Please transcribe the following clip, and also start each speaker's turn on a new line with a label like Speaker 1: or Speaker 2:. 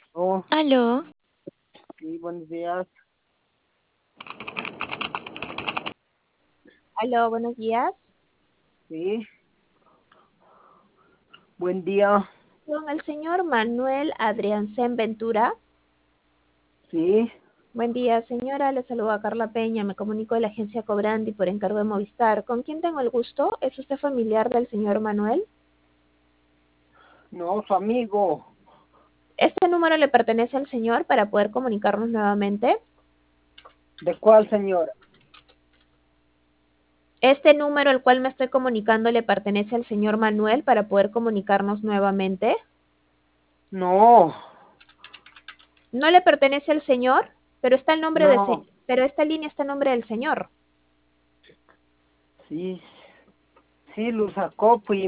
Speaker 1: Oh,
Speaker 2: Aló,
Speaker 1: sí, buenos días.
Speaker 3: Aló, buenos días.
Speaker 1: Sí, buen día.
Speaker 3: Con el señor Manuel Adriancén Ventura.
Speaker 1: Sí,
Speaker 3: Buen día, señora. Le saluda Carla Peña. Me comunico de la agencia Cobrandi por encargo de Movistar. ¿Con quién tengo el gusto? ¿Es usted familiar del señor Manuel?
Speaker 1: no, su amigo.
Speaker 3: Este número le pertenece al señor para poder comunicarnos nuevamente.
Speaker 1: ¿De cuál, señora?
Speaker 3: Este número al cual me estoy comunicando le pertenece al señor Manuel para poder comunicarnos nuevamente.
Speaker 1: No,
Speaker 3: No le pertenece al señor, pero está el nombre de
Speaker 1: no,
Speaker 3: pero esta línea está el nombre del señor.
Speaker 1: sí, sí, lo sacó, pues,